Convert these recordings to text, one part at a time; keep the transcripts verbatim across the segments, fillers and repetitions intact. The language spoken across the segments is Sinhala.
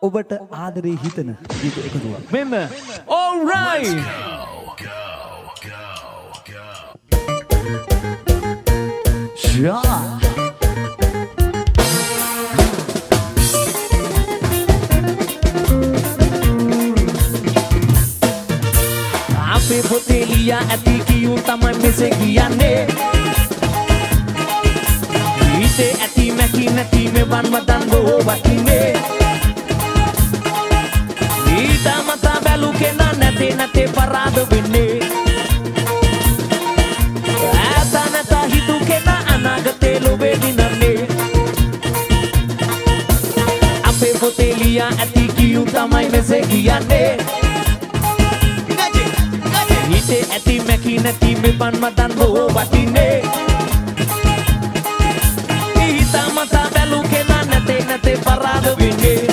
ඔබට ආදරේ හිතන ගීත එකතුවක්. මෙන්න all right yeah. අපේ පොතේ ලියා ඇති කියු තමයි මෙසේ කියන්නේ. ඊටේ ඇති මැකි නැති මෙවන් මතන් බොහෝ වටිනේ. ඊට මත බැලු කෙනා නැතේ නැතේ පරාද වෙන්නේ. ඈත නැත හිතු කෙනා අනාගතේ ලොවේ දිනන්නේ. අපේ පොතේ ලියා ඇති කියු තමයි මෙසේ කියන්නේ. ඊටේ ඇති මැකි නැති මෙවන් මතන් බොහෝ වටිනේ. ඊට මත බැලු කෙනා නැතේ නැතේ පරාද වෙන්නේ.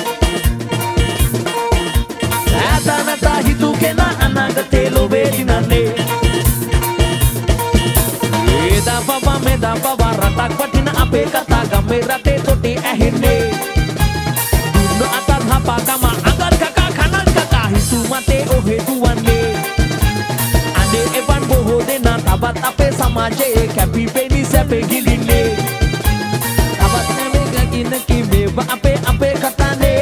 ඈත හිතු කෙනා අනාගතේ ලොවේ දිනන්නේ. ඒදා පවා මෙදා පවා රටක් වටින අපේ කතා ගමේ රටේ තොටි ඇහෙන්නේ. දුන්න අතත් හපා ගම අඟල් කකා කනල් කකා හිතු මතේ ඔහෙ දුවන්නේ. අනේ එවන් බොහෝ දෙනා තවත් අපේ සමාජයේ කැපි පෙනී සැපේ ගිලින්නේ. තවත් නැමේ ගකින කිමේව අපේ අපේ කතානේ.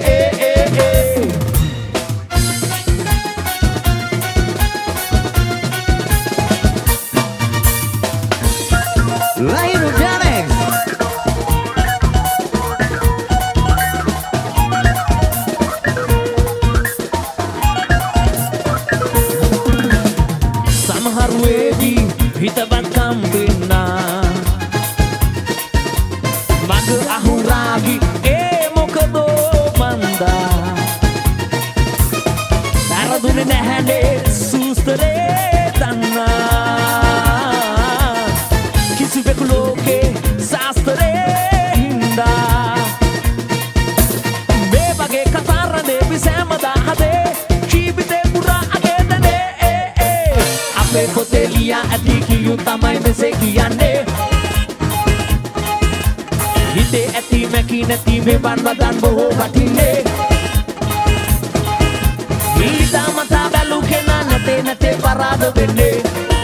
Live Janex සමහර වෙදී හිතවත්කම් වෙන්නා මග අහුරාගි ඒ මොකදෝ මන්දා තරදුනේ නැහැනේ සූස්තරේ දන්නා කිසිවෙකු ලෝකේ ශාස්ත්‍රේ හින්දා මේ වගේ කතා රඳේ විසෑමදා හදේ ජීවිතේ පුරා අගේදනේ. අපේ පොතේ ලියා ඇති කියු තමයි මෙසේ කියන්නේ. හිතේ ඇති මැකි නැති මෙවන් වදන් බොහෝ වටින්නේ. ඊට මත බැලු කෙනා නැතේ නැතේ පරාද වෙන්නේ.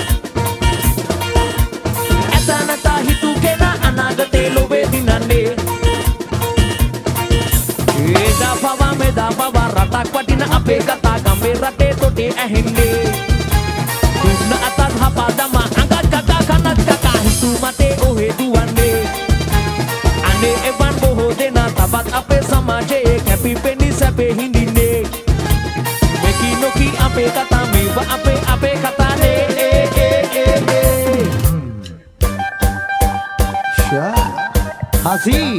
ඇත හිතු කෙනා අනාගතේ ලොවේ දිනන්නේ. ඒදා පවා මෙදා පවා රටක් වටින අපේ කතා ගමේ රටේ තොටේ ඇහෙන්නේ. දුන්න අතත් හපා දම අඟත් කකා කනත් කකා හිතු මතේ ඔහෙ දුවන්නේ. අනේ එවන් බොහෝ දෙනා තවත් අපේ සමාජයේ කැපි පෙනී සැපේ හිඳින්නේ. මෙකි නොකි අපේ කතා මේව අපේ අපේ කතානේ. Hazi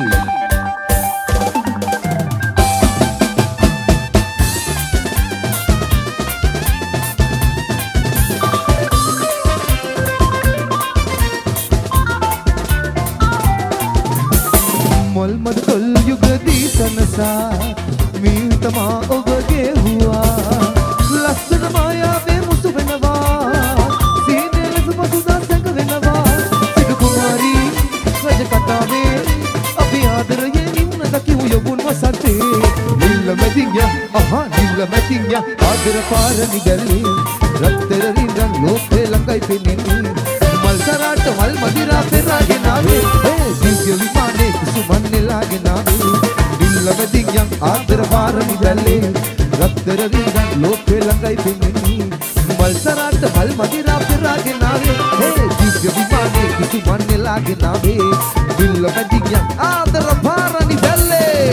මොල් මද තොල් යුගදී සනසා මී තමා ඔබගේ හුවා ලස්සන මායාවේ මුසු වෙනවා සීනේ ලෙස පසුදා සැඟ වෙනවා සිටු කුමාරී රජ කතාවේ අපි ආදරයේ නිවුන දකිමු යොබුන් වසන්තේ නිල්ල මැදින්ය අහා නිල්ල මැදින්ය ආදර පාරණි ගැල්ලේ රත්තර රින්ගන් ලෝකේ ළඟයි පෙනෙන්නේ මල් සරාට මල් මදිරා පෙරාගෙන ආවේ ඒ දිව්‍ය විමානේ කුසුමන් නෙලාගෙන ආවේ නිල්ල මැදින්ය ආදර පාරණි ගැල්ලේ රත්තර රින්ගන් ලෝකේ ළඟයි පෙනෙන්නේ මල් සරාට මල් මදිරා පෙරාගෙන ආවේ ඒ දිව්‍ය විමානේ කුසුමන් නෙලාගෙන ආවේ නිල්ල මැදින්ය ආදර පාරණි ගැල්ලේ.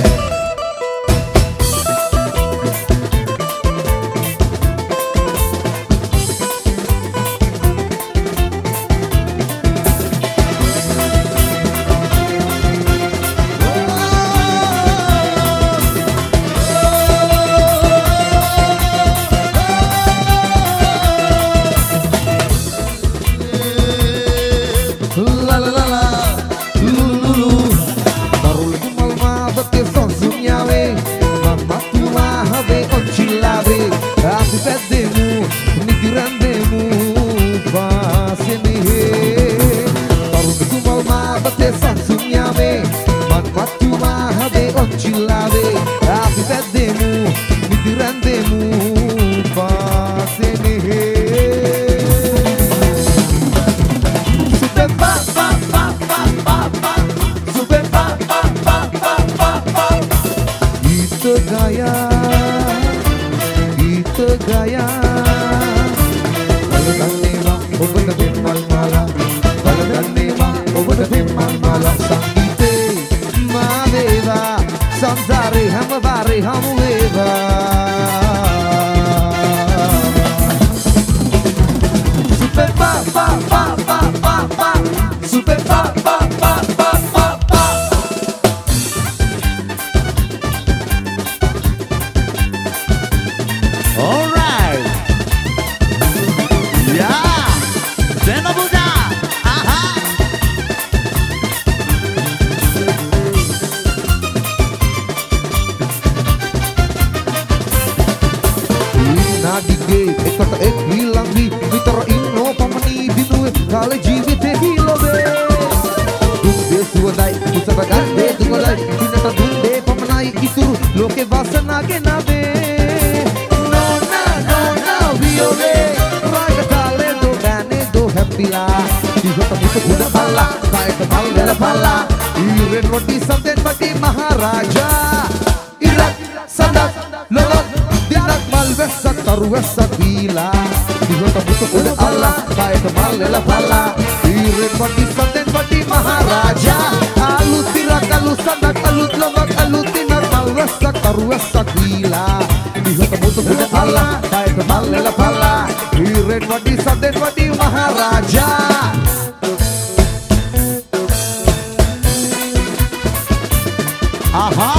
හැම වාරේ හමු වේවා Super pa pa pa pa pa pa Super pa pa pa pa pa pa All right. Yeah. Sena Buddha. Aha. Nadige eකට එක් විලංගි විතර ඉන්නෝ පමණී දිනුවේ කාලේ ජීවිතේ හිලවේ දුක්දේ සුවඳයි උසට ගන්නේ දුකලයි දිනට දුන්නේ පමණයි ඉතුරු ලෝකේ වාසනාවේ නබේ no no no no වියෝවේ රාග කාලේ දෝ ගානේ දෝ හැප්පිලා ඉහත මුත ගුණ බල්ලා කායට මල් වෙල පල්ලා ඊරෙන් වටි සම්දෙන් වටි මහරජා ඉරක් සඳක් ලොලක් දිනක් මල් වැස්සක් තරු වැස්සක් දීලා ඉහත මුත ගුණ අල්ලා කායට මල් වෙල පල්ලා ඊරෙන් වටි සම්දෙන් වටි මහරජා අලුත් ඉරක් අලුත් සඳක් අලුත් ලොලක් අලුත් දිනක් මල් වැස්සක් තරු වැස්සක් දීලා ඉහත මුත ගුණ අල්ලා කායට මල් වෙල පල්ලා ඊරෙන් වටි සම්දෙන් වටි මහරජා Aha.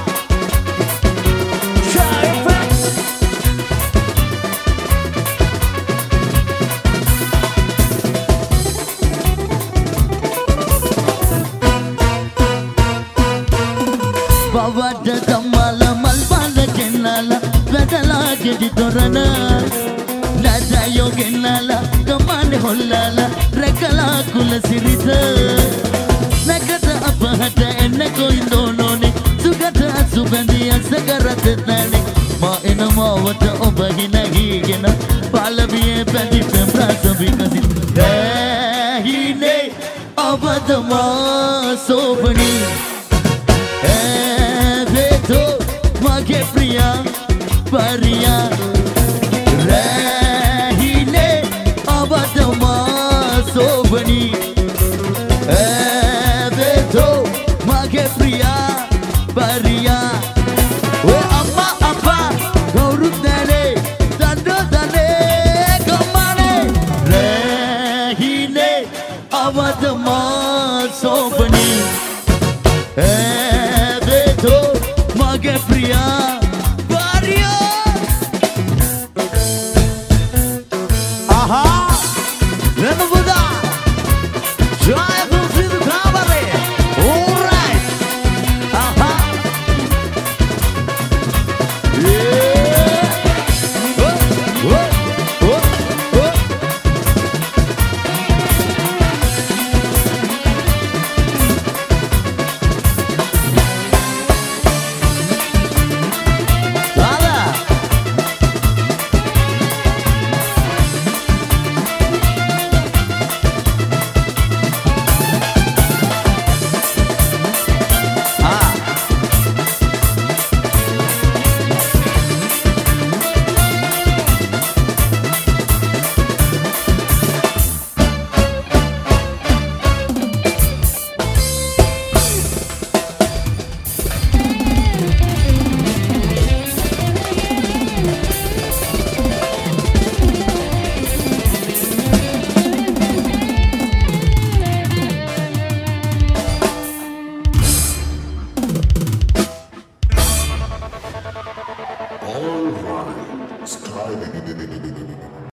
Bawada kamala malbala kenala ladala gedi torana nada yogenala kamane hollala rekala kula sirita nakata apahata enna koindonone sugata sugandiya sagaratnane ma enama wata obahina higena palabiye padi pemrasabikasi hine abadama sobani Mage priya pariya rahine abadama sobani